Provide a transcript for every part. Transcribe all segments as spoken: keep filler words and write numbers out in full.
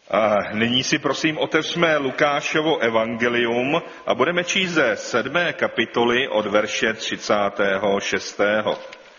A nyní si prosím otevřme Lukášovo evangelium a budeme číst ze sedmé kapitoly od verše třicátého šestého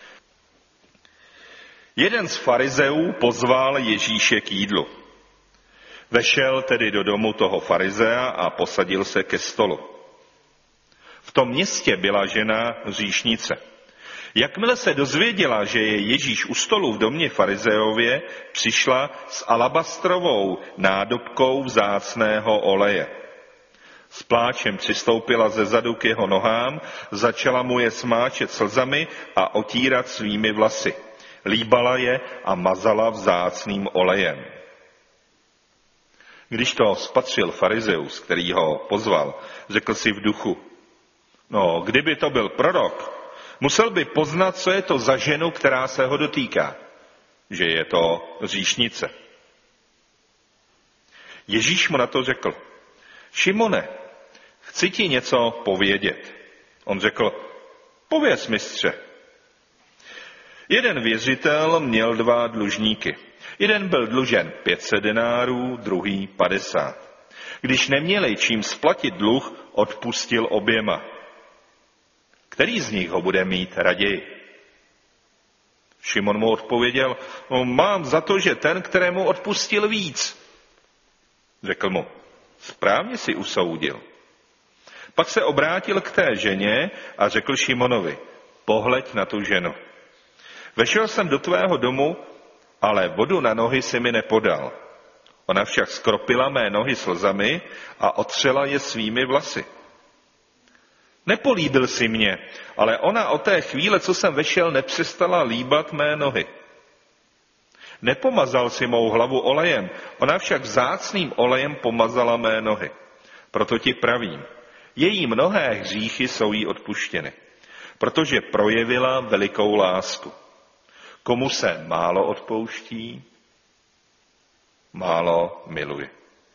Jeden z farizeů pozval Ježíše k jídlu. Vešel tedy do domu toho farizea a posadil se ke stolu. V tom městě byla žena hříšnice. Jakmile se dozvěděla, že je Ježíš u stolu v domě farizeově, přišla s alabastrovou nádobkou vzácného oleje. S pláčem přistoupila ze zadu k jeho nohám, začala mu je smáčet slzami a otírat svými vlasy. Líbala je a mazala vzácným olejem. Když to spatřil farizeus, který ho pozval, řekl si v duchu, no, kdyby to byl prorok, musel by poznat, co je to za ženu, která se ho dotýká, že je to hříšnice. Ježíš mu na to řekl, Šimone, chci ti něco povědět. On řekl, pověz, mistře. Jeden věřitel měl dva dlužníky. Jeden byl dlužen pět set denárů, druhý padesát. Když neměli čím splatit dluh, odpustil oběma. Který z nich ho bude mít raději? Šimon mu odpověděl, no, mám za to, že ten, kterému odpustil víc. Řekl mu, správně si usoudil. Pak se obrátil k té ženě a řekl Šimonovi, pohleď na tu ženu. Vešel jsem do tvého domu, ale vodu na nohy si mi nepodal. Ona však skropila mé nohy slzami a otřela je svými vlasy. Nepolíbil si mě, ale ona od té chvíle, co jsem vešel, nepřestala líbat mé nohy. Nepomazal si mou hlavu olejem, ona však vzácným olejem pomazala mé nohy. Proto ti pravím, její mnohé hříchy jsou jí odpuštěny, protože projevila velikou lásku. Komu se málo odpouští, málo miluje.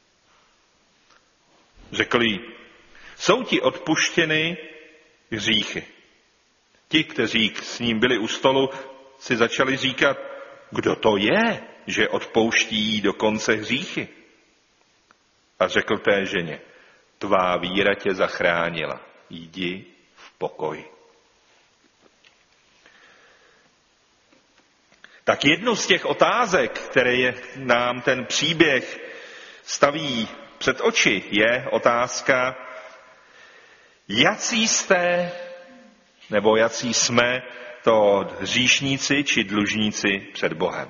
Řekl jí, jsou ti odpuštěny hříchy. Ti, kteří s ním byli u stolu, si začali říkat, kdo to je, že odpouští dokonce hříchy. A řekl té ženě, tvá víra tě zachránila, jdi v pokoji. Tak jednu z těch otázek, které je, nám ten příběh staví před oči, je otázka, jací jste, nebo jací jsme to hříšníci či dlužníci před Bohem.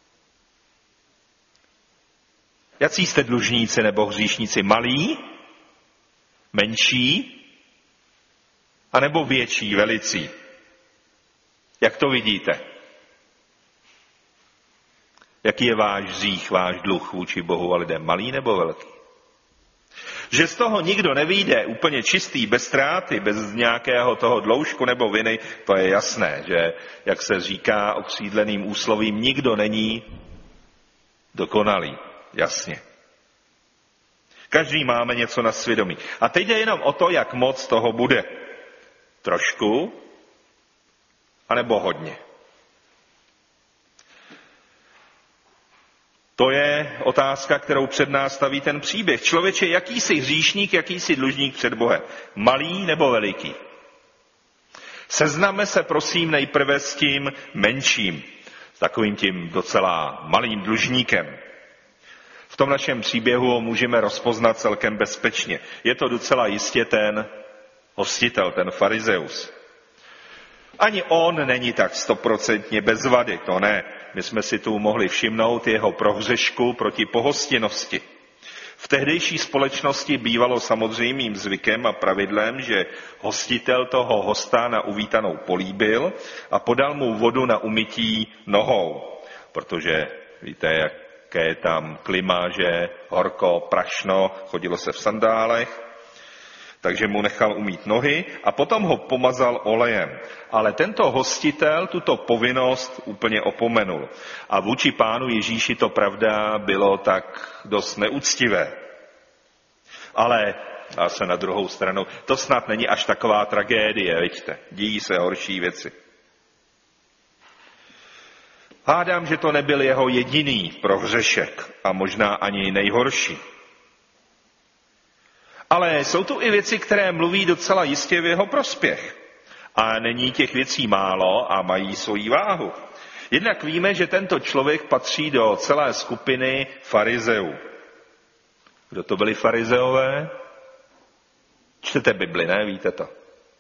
Jací jste dlužníci nebo hříšníci? Malí, menší, anebo větší, velicí? Jak to vidíte? Jaký je váš hřích, váš dluh vůči Bohu a lidem? Malý nebo velký? Že z toho nikdo nevyjde úplně čistý, bez ztráty, bez nějakého toho dloužku nebo viny, to je jasné, že, jak se říká okřídleným úslovím, nikdo není dokonalý. Jasně. Každý máme něco na svědomí. A teď jde jenom o to, jak moc toho bude. Trošku, anebo hodně. To je otázka, kterou před nás staví ten příběh. Člověče, jaký jsi hříšník, jaký jsi dlužník před Bohem? Malý nebo veliký? Sezname se prosím nejprve s tím menším, s takovým tím docela malým dlužníkem. V tom našem příběhu ho můžeme rozpoznat celkem bezpečně. Je to docela jistě ten hostitel, ten farizeus. Ani on není tak stoprocentně bez vady, to ne. My jsme si tu mohli všimnout jeho prohřešku proti pohostinnosti. V tehdejší společnosti bývalo samozřejmým zvykem a pravidlem, že hostitel toho hosta na uvítanou políbil a podal mu vodu na umytí nohou. Protože víte, jaké je tam klima, že horko, prašno, chodilo se v sandálech. Takže mu nechal umýt nohy a potom ho pomazal olejem. Ale tento hostitel tuto povinnost úplně opomenul. A vůči pánu Ježíši to pravda bylo tak dost neúctivé. Ale zase na druhou stranu, to snad není až taková tragédie, vidíte, dějí se horší věci. Hádám, že to nebyl jeho jediný prohřešek a možná ani nejhorší. Ale jsou tu i věci, které mluví docela jistě v jeho prospěch. A není těch věcí málo a mají svoji váhu. Jednak víme, že tento člověk patří do celé skupiny farizeů. Kdo to byli farizeové? Čtete Bibli, ne? Víte to.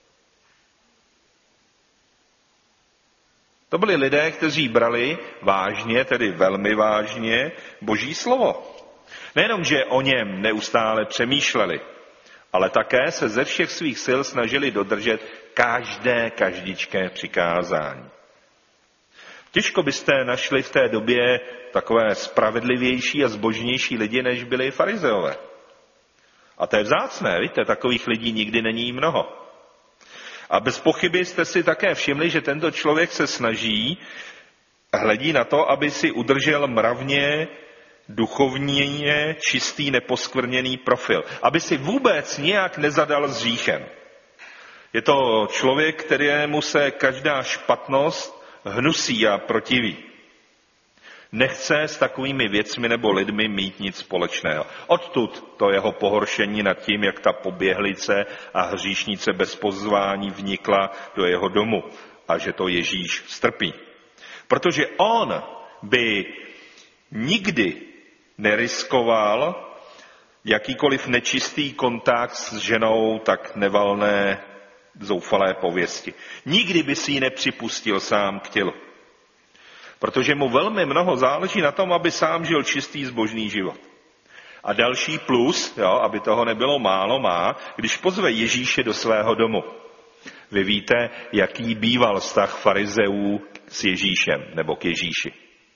To byli lidé, kteří brali vážně, tedy velmi vážně, Boží slovo. Nejenom, že o něm neustále přemýšleli, ale také se ze všech svých sil snažili dodržet každé, každičké přikázání. Těžko byste našli v té době takové spravedlivější a zbožnější lidi, než byli farizeové. A to je vzácné, víte, takových lidí nikdy není mnoho. A bez pochyby jste si také všimli, že tento člověk se snaží a hledí na to, aby si udržel mravně, duchovně čistý, neposkvrněný profil. Aby si vůbec nějak nezadal s hříchem. Je to člověk, kterému se každá špatnost hnusí a protiví. Nechce s takovými věcmi nebo lidmi mít nic společného. Odtud to jeho pohoršení nad tím, jak ta poběhlice a hříšnice bez pozvání vnikla do jeho domu a že to Ježíš strpí. Protože on by nikdy neriskoval jakýkoliv nečistý kontakt s ženou tak nevalné, zoufalé pověsti. Nikdy by si ji nepřipustil sám k tělu. Protože mu velmi mnoho záleží na tom, aby sám žil čistý zbožný život. A další plus, jo, aby toho nebylo málo, má, když pozve Ježíše do svého domu. Vy víte, jaký býval vztah farizeů s Ježíšem, nebo k Ježíši.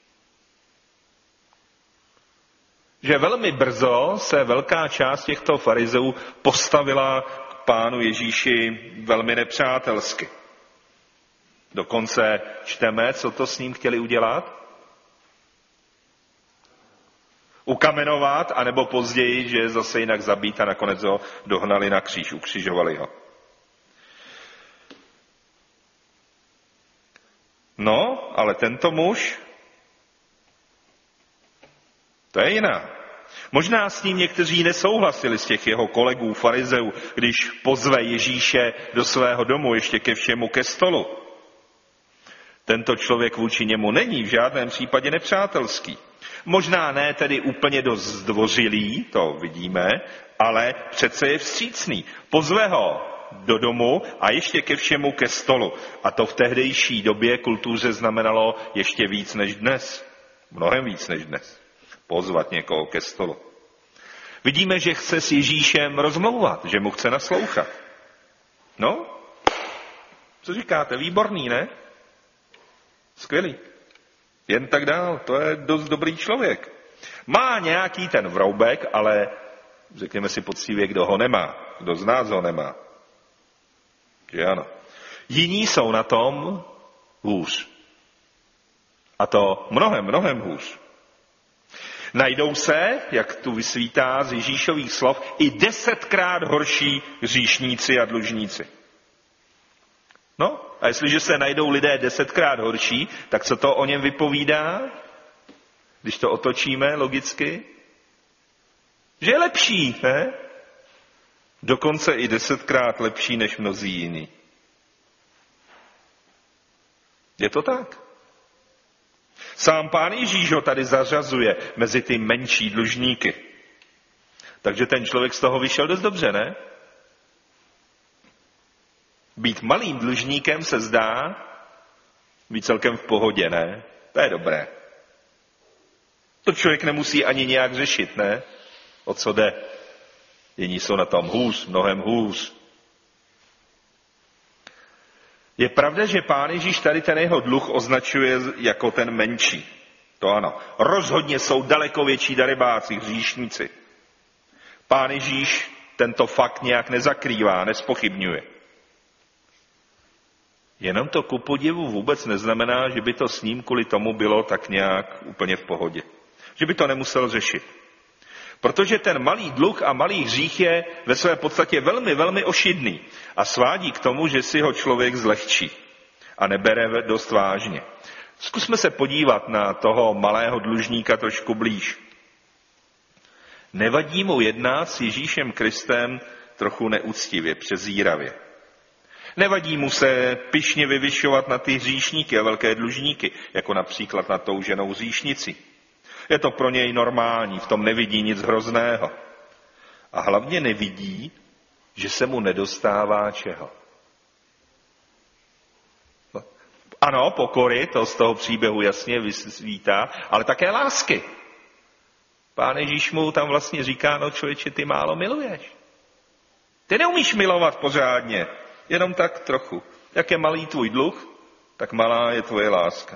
Že velmi brzo se velká část těchto farizeů postavila k pánu Ježíši velmi nepřátelsky. Dokonce čteme, co to s ním chtěli udělat. Ukamenovat, anebo později, že je zase jinak zabít a nakonec ho dohnali na kříž, ukřižovali ho. No, ale tento muž, to je jiná. Možná s ním někteří nesouhlasili z těch jeho kolegů farizeů, když pozve Ježíše do svého domu, ještě ke všemu ke stolu. Tento člověk vůči němu není v žádném případě nepřátelský. Možná ne tedy úplně dost zdvořilý, to vidíme, ale přece je vstřícný. Pozve ho do domu a ještě ke všemu ke stolu. A to v tehdejší době kultuře znamenalo ještě víc než dnes. Mnohem víc než dnes. Pozvat někoho ke stolu. Vidíme, že chce s Ježíšem rozmlouvat, že mu chce naslouchat. No, co říkáte? Výborný, ne? Skvělý. Jen tak dál, to je dost dobrý člověk. Má nějaký ten vroubek, ale řekněme si poctivě, kdo ho nemá. Kdo z nás ho nemá. Že ano. Jiní jsou na tom hůř. A to mnohem, mnohem hůř. Najdou se, jak tu vysvítá z Ježíšových slov, i desetkrát horší hříšníci a dlužníci. No, a jestliže se najdou lidé desetkrát horší, tak co to o něm vypovídá? Když to otočíme logicky? Že je lepší, ne? Dokonce i desetkrát lepší než mnozí jiní. Je to tak. Sám pán Ježíš ho tady zařazuje mezi ty menší dlužníky. Takže ten člověk z toho vyšel dost dobře, ne? Být malým dlužníkem se zdá být celkem v pohodě, ne? To je dobré. To člověk nemusí ani nějak řešit, ne? O co jde? Jiní jsou na tom hůř, mnohem hůř. Je pravda, že pán Ježíš tady ten jeho dluh označuje jako ten menší. To ano. Rozhodně jsou daleko větší darebáci, hříšníci. Pán Ježíš tento fakt nějak nezakrývá, nespochybňuje. Jenom to ku podivu vůbec neznamená, že by to s ním kvůli tomu bylo tak nějak úplně v pohodě. Že by to nemusel řešit. Protože ten malý dluh a malý hřích je ve své podstatě velmi, velmi ošidný a svádí k tomu, že si ho člověk zlehčí a nebere dost vážně. Zkusme se podívat na toho malého dlužníka trošku blíž. Nevadí mu jednat s Ježíšem Kristem trochu neúctivě, přezíravě. Nevadí mu se pyšně vyvyšovat na ty hříšníky a velké dlužníky, jako například na tou ženou hříšnici. Je to pro něj normální, v tom nevidí nic hrozného. A hlavně nevidí, že se mu nedostává čeho. No. Ano, pokory, to z toho příběhu jasně vysvítá, ale také lásky. Pán Ježíš mu tam vlastně říká, no člověče, ty málo miluješ. Ty neumíš milovat pořádně, jenom tak trochu. Jak je malý tvůj dluh, tak malá je tvoje láska.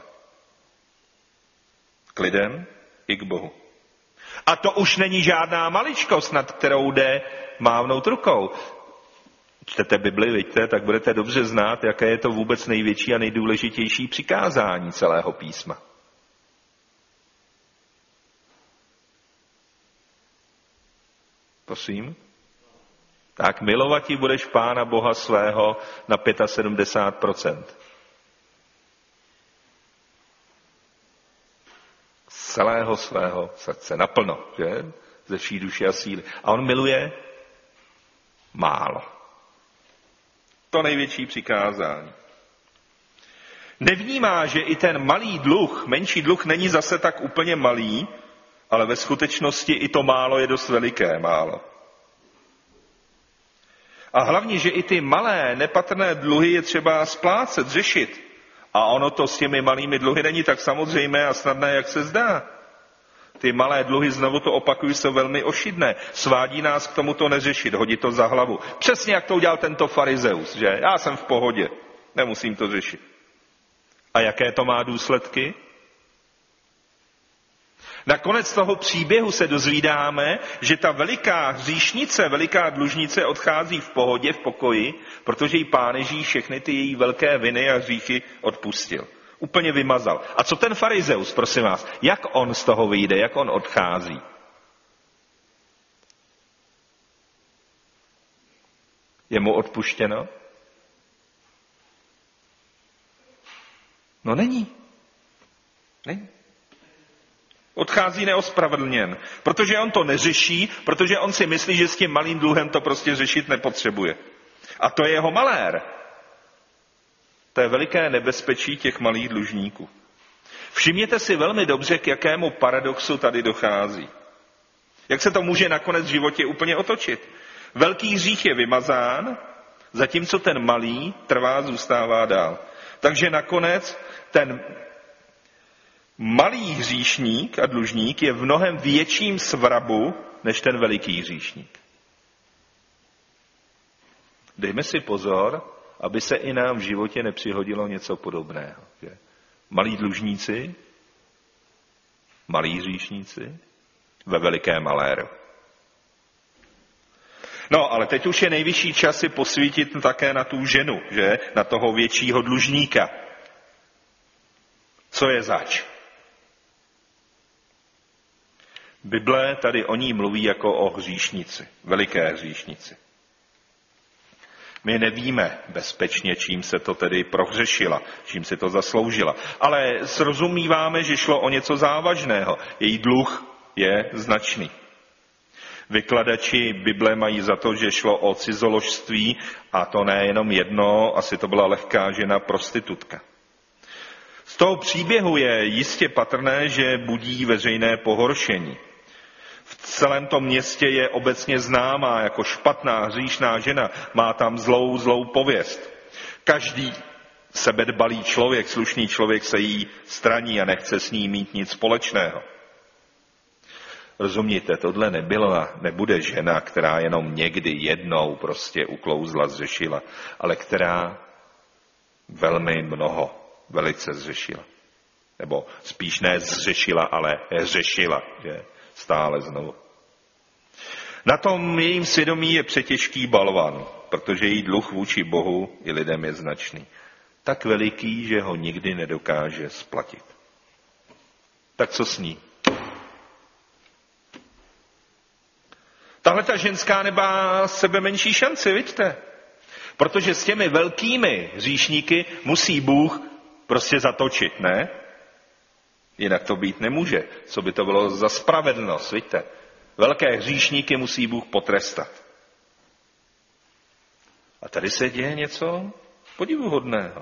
K lidem i k Bohu. A to už není žádná maličkost, nad kterou jde mávnout rukou. Čtete Bibli, vidíte, tak budete dobře znát, jaké je to vůbec největší a nejdůležitější přikázání celého písma. Prosím? Tak milovati budeš Pána Boha svého na sedmdesát pět procent. Z celého svého srdce, naplno, že? Ze vší duše a síly. A on miluje málo. To největší přikázání. Nevnímá, že i ten malý dluh, menší dluh není zase tak úplně malý, ale ve skutečnosti i to málo je dost veliké málo. A hlavně, že i ty malé, nepatrné dluhy je třeba splácet, řešit. A ono to s těmi malými dluhy není tak samozřejmé a snadné, jak se zdá. Ty malé dluhy, znovu to opakuju, jsou velmi ošidné. Svádí nás k tomu to neřešit, hodit to za hlavu. Přesně jak to udělal tento farizeus, že? Já jsem v pohodě, nemusím to řešit. A jaké to má důsledky? Nakonec toho příběhu se dozvídáme, že ta veliká hříšnice, veliká dlužnice odchází v pohodě, v pokoji, protože jí Pán Ježíš všechny ty její velké viny a hříchy odpustil. Úplně vymazal. A co ten farizeus, prosím vás, jak on z toho vyjde, jak on odchází? Je mu odpuštěno? No není. Není. Odchází neospravedlněn, protože on to neřeší, protože on si myslí, že s tím malým dluhem to prostě řešit nepotřebuje. A to je jeho malér. To je veliké nebezpečí těch malých dlužníků. Všimněte si velmi dobře, k jakému paradoxu tady dochází. Jak se to může nakonec v životě úplně otočit. Velký hřích je vymazán, zatímco ten malý trvá, zůstává dál. Takže nakonec ten malý hříšník a dlužník je v mnohem větším svrabu než ten veliký hříšník. Dejme si pozor, aby se i nám v životě nepřihodilo něco podobného. Že? Malí dlužníci, malí hříšníci ve velikém maléru. No, ale teď už je nejvyšší čas si posvítit také na tu ženu, že? Na toho většího dlužníka. Co je zač? Bible tady o ní mluví jako o hříšnici, veliké hříšnici. My nevíme bezpečně, čím se to tedy prohřešila, čím se to zasloužila. Ale srozumíváme, že šlo o něco závažného. Její dluh je značný. Vykladači Bible mají za to, že šlo o cizoložství a to nejenom jedno, asi to byla lehká žena prostitutka. Z toho příběhu je jistě patrné, že budí veřejné pohoršení. V celém tom městě je obecně známá jako špatná, hříšná žena, má tam zlou, zlou pověst. Každý sebedbalý člověk, slušný člověk se jí straní a nechce s ní mít nic společného. Rozumíte, tohle nebyla, nebude žena, která jenom někdy jednou prostě uklouzla, zřešila, ale která velmi mnoho, velice zřešila. Nebo spíš ne zřešila, ale řešila, že stále znovu. Na tom jejím svědomí je přetěžký balvan, protože její dluh vůči Bohu i lidem je značný. Tak veliký, že ho nikdy nedokáže splatit. Tak co s ní? Tahle ta ženská nemá sebe menší šanci, vidíte? Protože s těmi velkými hříšníky musí Bůh prostě zatočit, ne? Jinak to být nemůže. Co by to bylo za spravedlnost, víte? Velké hříšníky musí Bůh potrestat. A tady se děje něco podivuhodného.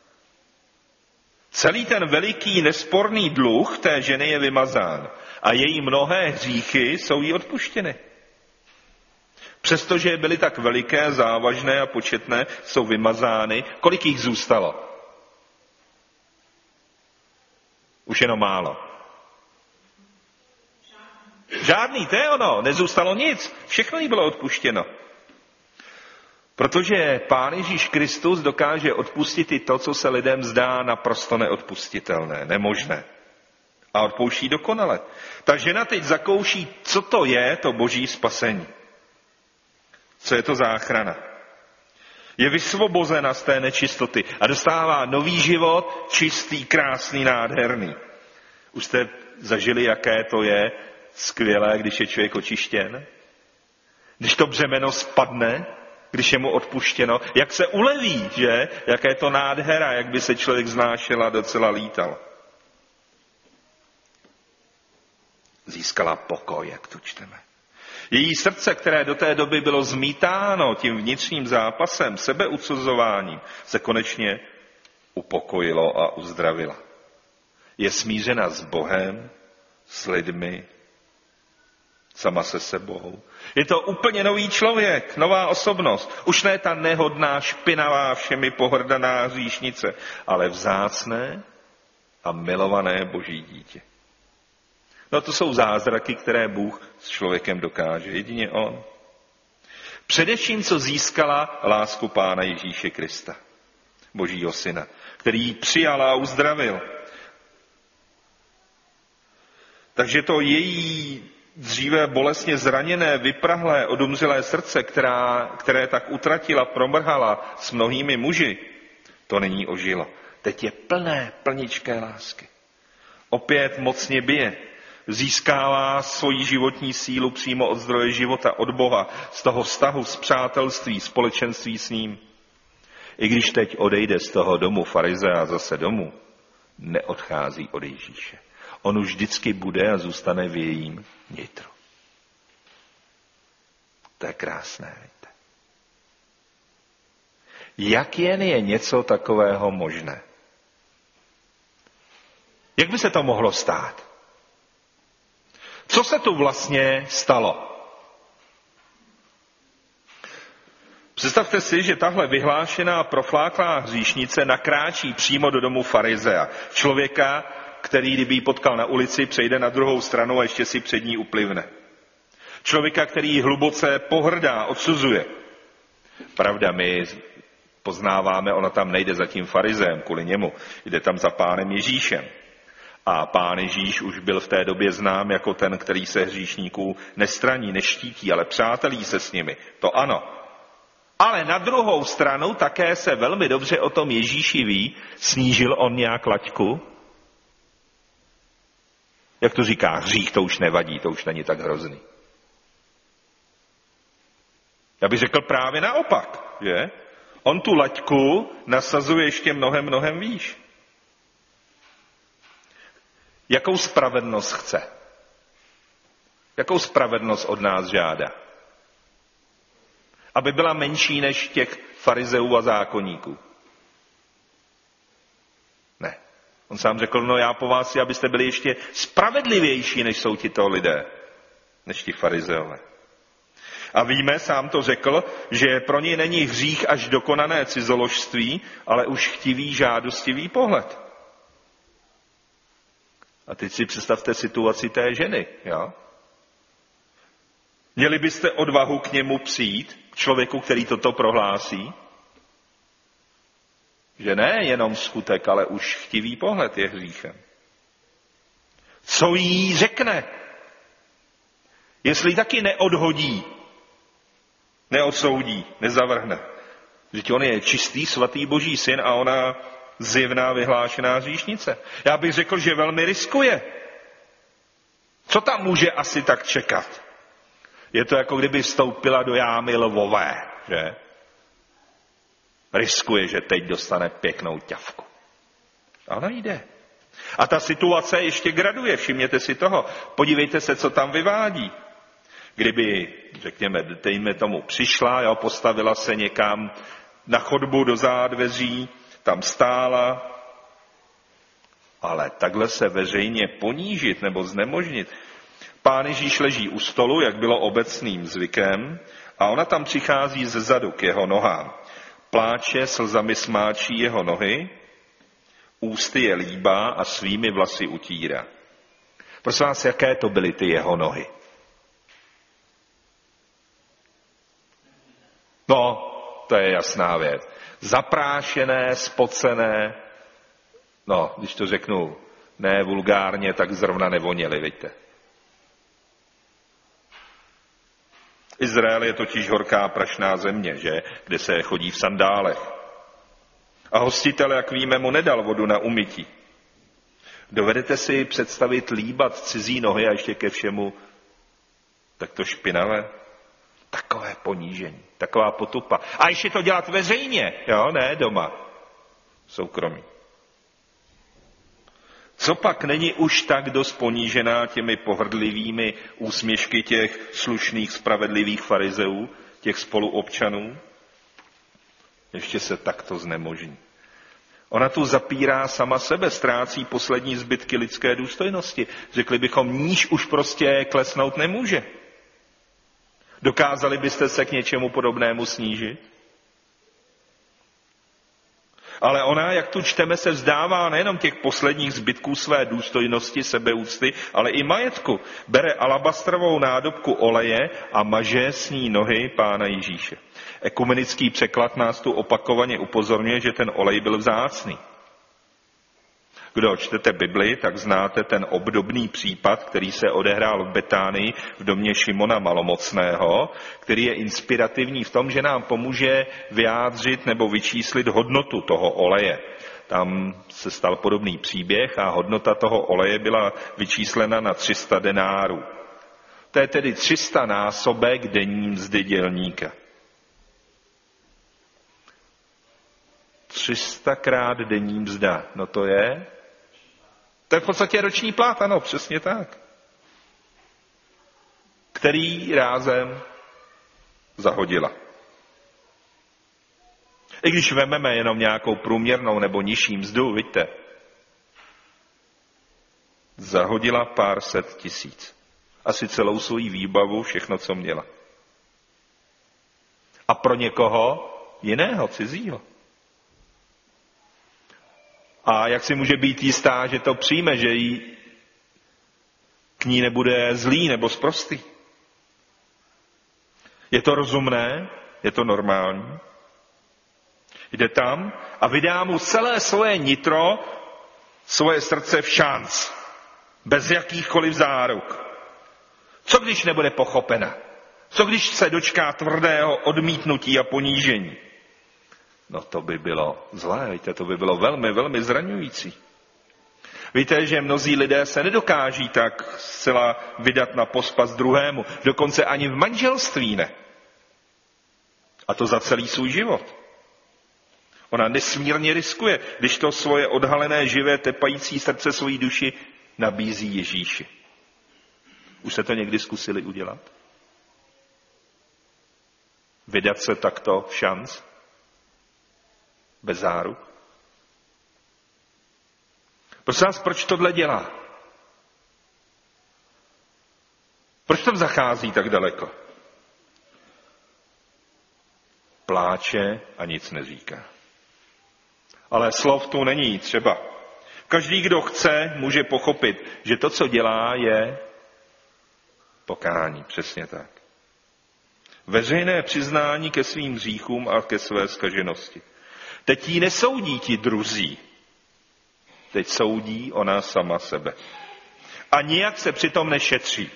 Celý ten veliký nesporný dluh té ženy je vymazán a její mnohé hříchy jsou jí odpuštěny. Přestože byly tak veliké, závažné a početné, jsou vymazány. Kolik jich zůstalo? Už jenom málo. Žádný, to je ono, nezůstalo nic. Všechno jí bylo odpuštěno. Protože Pán Ježíš Kristus dokáže odpustit i to, co se lidem zdá naprosto neodpustitelné, nemožné. A odpouští dokonale. Ta žena teď zakouší, co to je to boží spasení. Co je to záchrana. Je vysvobozena z té nečistoty a dostává nový život, čistý, krásný, nádherný. Už jste zažili, jaké to je skvělé, když je člověk očištěn? Když to břemeno spadne, když je mu odpuštěno, jak se uleví, že? Jaké je to nádhera, jak by se člověk znášel a docela lítal. Získala pokoj, jak tu čteme. Její srdce, které do té doby bylo zmítáno tím vnitřním zápasem, sebeucuzováním, se konečně upokojilo a uzdravila. Je smířena s Bohem, s lidmi, sama se sebou. Je to úplně nový člověk, nová osobnost. Už ne ta nehodná, špinavá, všemi pohrdaná hříšnice, ale vzácné a milované boží dítě. No to jsou zázraky, které Bůh s člověkem dokáže. Jedině on. Především, co získala lásku Pána Ježíše Krista, Božího syna, který ji přijal a uzdravil. Takže to její dříve bolestně zraněné, vyprahlé, odumřelé srdce, která, které tak utratila, promrhala s mnohými muži, to nyní ožilo. Teď je plné, plničké lásky. Opět mocně bije. Získává svoji životní sílu přímo od zdroje života, od Boha, z toho vztahu, z přátelství, společenství s ním. I když teď odejde z toho domu farizea zase domů, neodchází od Ježíše. On už vždycky bude a zůstane v jejím nitru. To je krásné, víte. Jak jen je něco takového možné? Jak by se to mohlo stát? Co se tu vlastně stalo? Představte si, že tahle vyhlášená profláklá hříšnice nakráčí přímo do domu farizea. Člověka, který, kdyby ji potkal na ulici, přejde na druhou stranu a ještě si před ní uplivne. Člověka, který ji hluboce pohrdá, odsuzuje. Pravda, my poznáváme, ona tam nejde za tím farizeem kvůli němu, jde tam za Pánem Ježíšem. A Pán Ježíš už byl v té době znám jako ten, který se hříšníků nestraní, neštítí, ale přátelí se s nimi. To ano. Ale na druhou stranu také se velmi dobře o tom Ježíši ví, snížil on nějak laťku. Jak to říká, hřích to už nevadí, to už není tak hrozný. Já bych řekl právě naopak, že? On tu laťku nasazuje ještě mnohem, mnohem výš. Jakou spravedlnost chce? Jakou spravedlnost od nás žádá? Aby byla menší než těch farizeů a zákonníků. Ne. On sám řekl, no já po vás, abyste byli ještě spravedlivější, než jsou tito lidé, než ti farizeové. A víme, sám to řekl, že pro něj není hřích až dokonané cizoložství, ale už chtivý, žádostivý pohled. A teď si představte situaci té ženy. Jo? Měli byste odvahu k němu přijít, k člověku, který toto prohlásí? Že ne jenom skutek, ale už chtivý pohled je hříchem. Co jí řekne? Jestli taky neodhodí, neodsoudí, nezavrhne. Vždyť on je čistý, svatý boží syn a ona zjevná vyhlášená hříšnice. Já bych řekl, že velmi riskuje. Co tam může asi tak čekat? Je to jako kdyby vstoupila do jámy lvové, že? Riskuje, že teď dostane pěknou ťavku. A ona jde. A ta situace ještě graduje, všimněte si toho. Podívejte se, co tam vyvádí. Kdyby, řekněme, dejme tomu, přišla, jo, postavila se někam na chodbu do zádveří, tam stála, ale takhle se veřejně ponížit nebo znemožnit. Pán Ježíš leží u stolu, jak bylo obecným zvykem, a ona tam přichází ze zadu k jeho nohám. Pláče, slzami smáčí jeho nohy, ústy je líbá a svými vlasy utírá. Prosím vás, jaké to byly ty jeho nohy? No, to je jasná věc. Zaprášené, spocené, no, když to řeknu ne vulgárně, tak zrovna nevoněly, vidíte. Izrael je totiž horká prašná země, že? Kde se chodí v sandálech. A hostitel, jak víme, mu nedal vodu na umytí. Dovedete si představit líbat cizí nohy a ještě ke všemu takto špinavé? Takové ponížení, taková potupa. A ještě to dělat veřejně, jo, ne doma, soukromí. Co pak není už tak dost ponížená těmi pohrdlivými úsměšky těch slušných, spravedlivých farizeů, těch spoluobčanů? Ještě se takto znemožní. Ona tu zapírá sama sebe, ztrácí poslední zbytky lidské důstojnosti. Řekli bychom, níž už prostě klesnout nemůže. Dokázali byste se k něčemu podobnému snížit? Ale ona, jak tu čteme, se vzdává nejenom těch posledních zbytků své důstojnosti, sebeúcty, ale i majetku. Bere alabastrovou nádobku oleje a maže s ní nohy Pána Ježíše. Ekumenický překlad nás tu opakovaně upozorňuje, že ten olej byl vzácný. Kdo čtete Bibli, tak znáte ten obdobný případ, který se odehrál v Betánii v domě Šimona Malomocného, který je inspirativní v tom, že nám pomůže vyjádřit nebo vyčíslit hodnotu toho oleje. Tam se stal podobný příběh a hodnota toho oleje byla vyčíslena na tři sta denárů. To je tedy tři sta násobek denní mzdy dělníka. tři sta krát denní mzda, no to je... To je v podstatě roční plat, ano, přesně tak. Který rázem zahodila. I když vememe jenom nějakou průměrnou nebo nižší mzdu, vidíte, zahodila pár set tisíc. Asi celou svou výbavu, všechno, co měla. A pro někoho jiného, cizího. A jak si může být jistá, že to přijme, že jí k ní nebude zlý nebo sprostý? Je to rozumné? Je to normální? Jde tam a vydá mu celé svoje nitro, svoje srdce v šanc. Bez jakýchkoliv záruk. Co když nebude pochopena? Co když se dočká tvrdého odmítnutí a ponížení? No to by bylo zlé, víte, to by bylo velmi, velmi zraňující. Víte, že mnozí lidé se nedokáží tak zcela vydat na pospas druhému, dokonce ani v manželství ne. A to za celý svůj život. Ona nesmírně riskuje, když to svoje odhalené, živé, tepající srdce svojí duši nabízí Ježíši. Už se to někdy zkusili udělat? Vydat se takto v šanc? Bez záruk? Prosím vás, proč tohle dělá? Proč tam zachází tak daleko? Pláče a nic neříká. Ale slov tu není třeba. Každý, kdo chce, může pochopit, že to, co dělá, je pokání. Přesně tak. Veřejné přiznání ke svým hříchům a ke své zkaženosti. Teď jí nesoudí ti druzí. Teď soudí ona sama sebe. A nijak se přitom nešetří.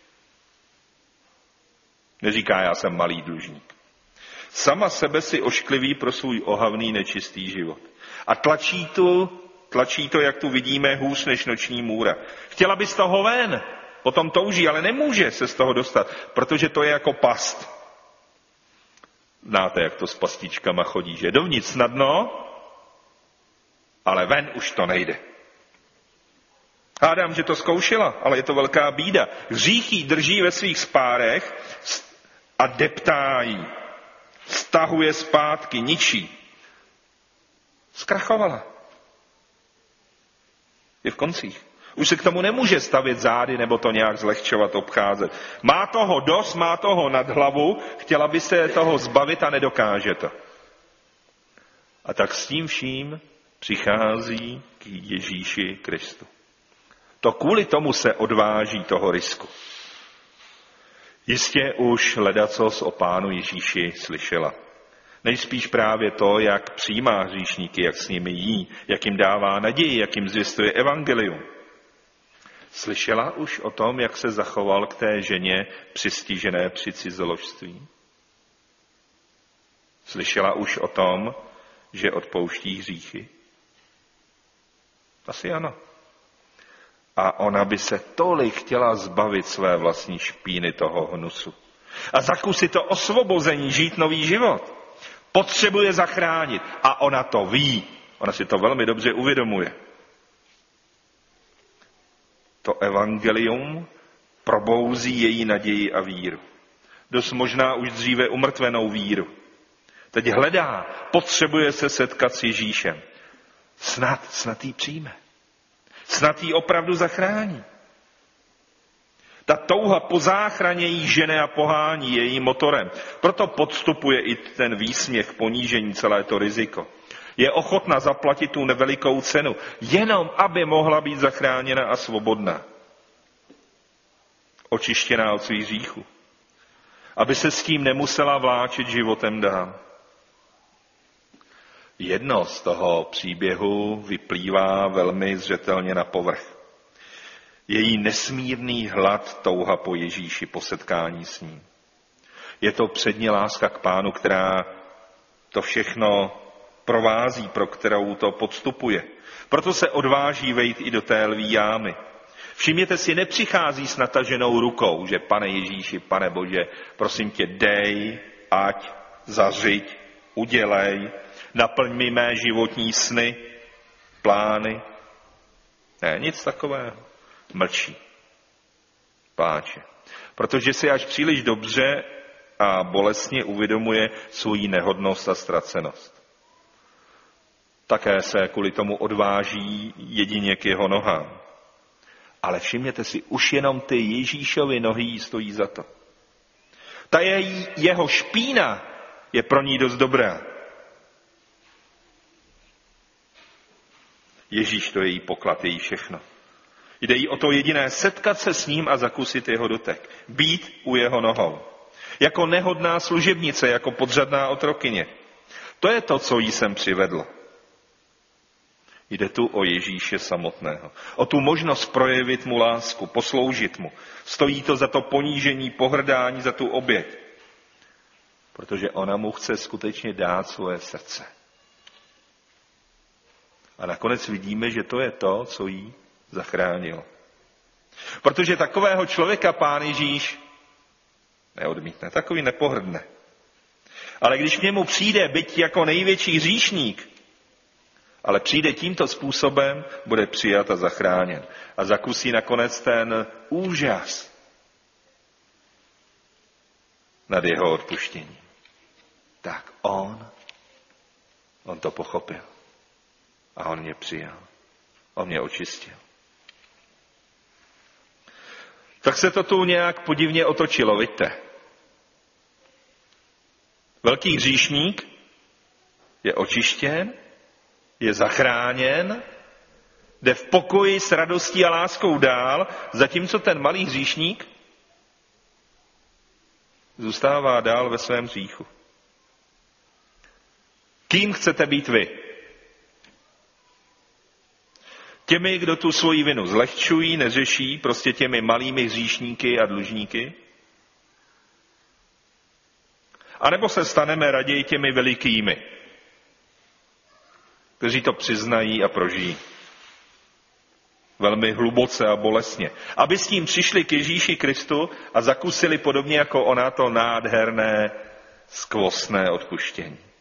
Neříká, já jsem malý dlužník. Sama sebe si oškliví pro svůj ohavný nečistý život. A tlačí to, tlačí to, jak tu vidíme, hůř než noční můra. Chtěla by z toho ven, potom touží, ale nemůže se z toho dostat, protože to je jako past. Znáte, jak to s pastičkama chodí, že dovnitř snadno, ale ven už to nejde. Hádám, že to zkoušela, ale je to velká bída. Hřích jí drží ve svých spárech a deptá jí. Stahuje zpátky, ničí. Zkrachovala. Je v koncích. Už se k tomu nemůže stavět zády nebo to nějak zlehčovat, obcházet. Má toho dost, má toho nad hlavu, chtěla by se toho zbavit a nedokáže to. A tak s tím vším přichází k Ježíši Kristu. To kvůli tomu se odváží toho risku. Jistě už ledacos o Pánu Ježíši slyšela. Nejspíš právě to, jak přijímá hříšníky, jak s nimi jí, jak jim dává naději, jak jim zvěstuje evangelium. Slyšela už o tom, jak se zachoval k té ženě přistižené při cizoložství? Slyšela už o tom, že odpouští hříchy? Asi ano. A ona by se tolik chtěla zbavit své vlastní špíny toho hnusu. A zakusit to osvobození, žít nový život. Potřebuje zachránit. A ona to ví. Ona si to velmi dobře uvědomuje. To evangelium probouzí její naději a víru. Dost možná už dříve umrtvenou víru. Teď hledá, potřebuje se setkat s Ježíšem. Snad, snad jí přijme. Snad jí opravdu zachrání. Ta touha po záchraně jí žene a pohání její motorem. Proto podstupuje i ten výsměch, ponížení, celé to riziko. Je ochotna zaplatit tu nevelikou cenu, jenom aby mohla být zachráněna a svobodná. Očištěná od svých hříchů. Aby se s tím nemusela vláčet životem dál. Jedno z toho příběhu vyplývá velmi zřetelně na povrch. Její nesmírný hlad, touha po Ježíši, po setkání s ním. Je to předně láska k Pánu, která to všechno provází, pro kterou to podstupuje. Proto se odváží vejít i do té lví jámy. Všimněte si, nepřichází s nataženou rukou, že Pane Ježíši, Pane Bože, prosím tě, dej, ať, zařiď, udělej, naplň mi mé životní sny, plány. Ne, nic takového. Mlčí. Pláče. Protože si až příliš dobře a bolestně uvědomuje svoji nehodnost a ztracenost. Také se kvůli tomu odváží jedině k jeho nohám. Ale všimněte si, už jenom ty Ježíšovy nohy jí stojí za to. Ta je, jeho špína je pro ní dost dobrá. Ježíš to je její poklad, její všechno. Jde jí o to jediné, setkat se s ním a zakusit jeho dotek. Být u jeho nohou. Jako nehodná služebnice, jako podřadná otrokyně. To je to, co jí sem přivedlo. Jde tu o Ježíše samotného. O tu možnost projevit mu lásku, posloužit mu. Stojí to za to ponížení, pohrdání, za tu oběť. Protože ona mu chce skutečně dát svoje srdce. A nakonec vidíme, že to je to, co jí zachránilo. Protože takového člověka Pán Ježíš neodmítne, takový nepohrdne. Ale když k němu přijde, byť jako největší hříšník, ale přijde tímto způsobem, bude přijat a zachráněn. A zakusí nakonec ten úžas nad jeho odpuštěním. Tak on, on to pochopil. A on mě přijal. On mě očistil. Tak se to tu nějak podivně otočilo, vidíte. Velký hříšník je očištěn, je zachráněn, jde v pokoji s radostí a láskou dál, zatímco ten malý hříšník zůstává dál ve svém hříchu. Kým chcete být vy? Těmi, kdo tu svoji vinu zlehčují, neřeší, prostě těmi malými hříšníky a dlužníky? A nebo se staneme raději těmi velikými, kteří to přiznají a prožijí. Velmi hluboce a bolestně. Aby s tím přišli k Ježíši Kristu a zakusili podobně jako ona to nádherné, skvostné odpuštění.